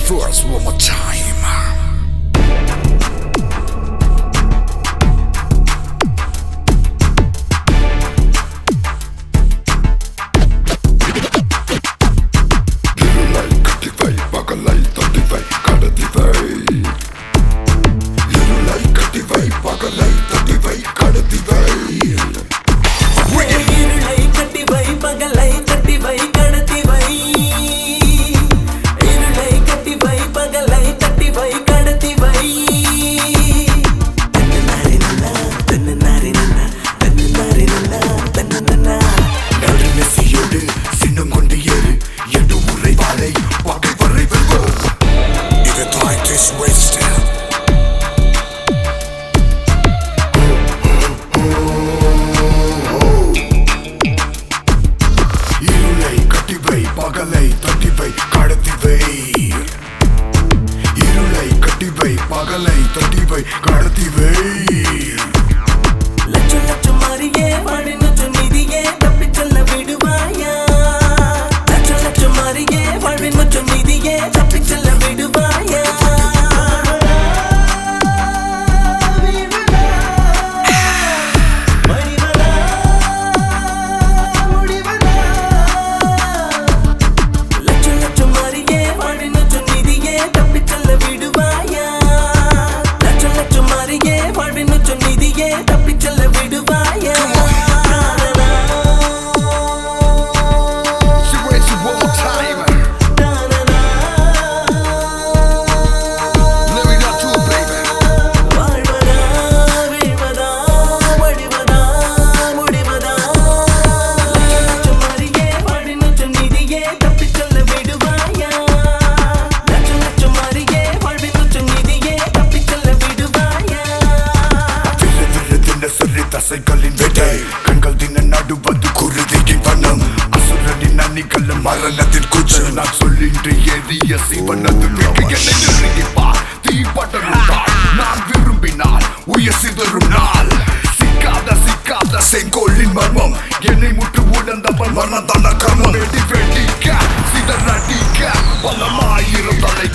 first one more time. மரணத்தின் குச்சல் நான் சொல்லின்றி எரிய சிவனது என்னை நெருங்கிப்பார் தீ படருந்தால் நான் விரும்பினால் உயிர் சிதறும் நாள் சிக்காத செங்கோலின் மர்மம் என்னை முற்று உணர்ந்தவன் மரணத்தான கர்மம் வெடிக்க சிதறடிக்க பலமாயிரம் தலை